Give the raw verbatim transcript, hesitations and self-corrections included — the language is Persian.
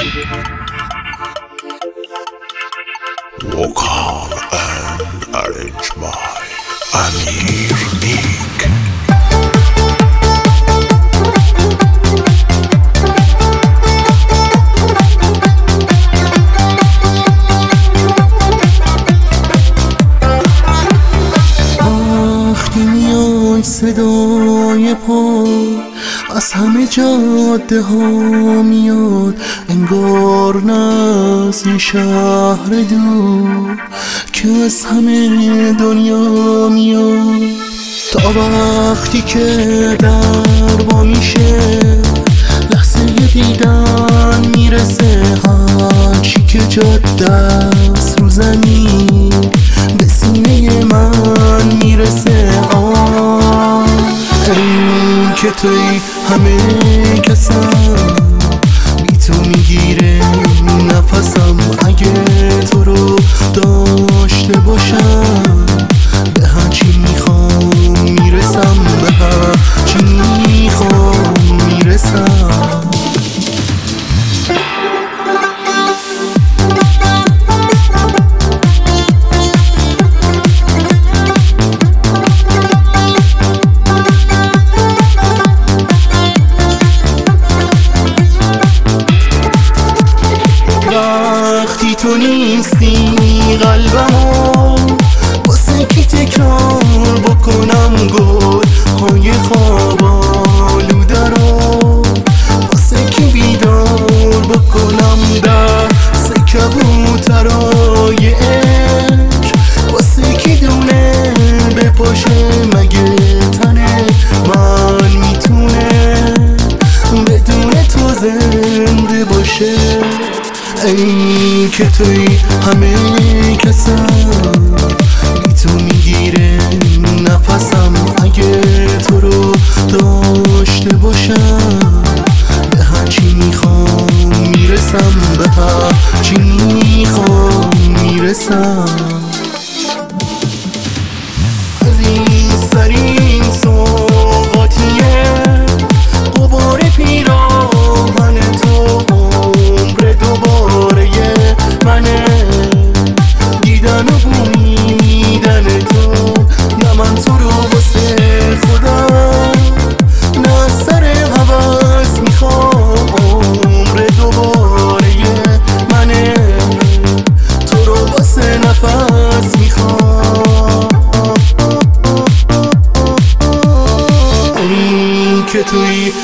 Vokal and arranged by Amir Nick. وقتی میای صدای پا از همه جاده ها میاد، انگار نه از یه شهر دور که از همه دنیا میاد. تا وقتی که در وا میشه لحظه دیدن میرسه، هرچی که جاده است رو زمین به سینه من میرسه. آه این که توی همه کسم بی تو میگیره نفسم، اگه تو رو داشته باشم به هرچی میخوام میرسم، به هرچی میخوام میرسم. وقتی تو نیستی قلبمو واسه کی تکرار بکنم، گل های خواب آلوده رو واسه کی بیدار بکنم، دست کبوترای عشق واسه کی دونه بپاشه، مگه تن من میتونه بدون تو زنده باشه. ای که توی همه کسم بی تو میگیره نفسم، اگه تو رو داشته باشم به هرچی میخوام میرسم، به هرچی میخوام میرسم. عزیزترین سوغاتیه غبار پیراهن تو، عمر دوباره منه دیدن و بویدن تو، نه من تو رو واسه خودم نه سر هوس میخوام، عمر دوباره منه تو رو واسه نفس میخوام. این که توی